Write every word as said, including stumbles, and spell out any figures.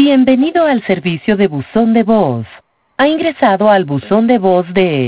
Bienvenido al servicio de buzón de voz. Ha ingresado al buzón de voz de